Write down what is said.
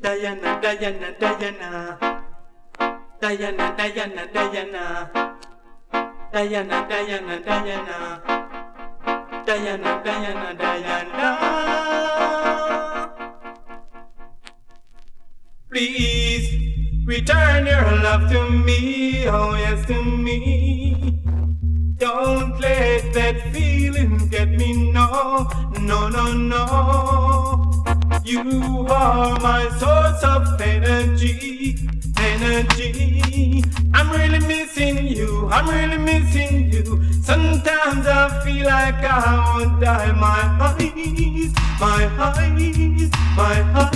Diana, Diana, Diana. Diana, Diana, Diana. Diana, Diana, Diana. Diana, Diana, Diana. Please return your love to me, oh yes, to me. Don't let that feeling get me, no, no, no, no. You are my source of energy, energy. I'm really missing you, I'm really missing you. Sometimes I feel like I would die. My eyes, my eyes, my eyes.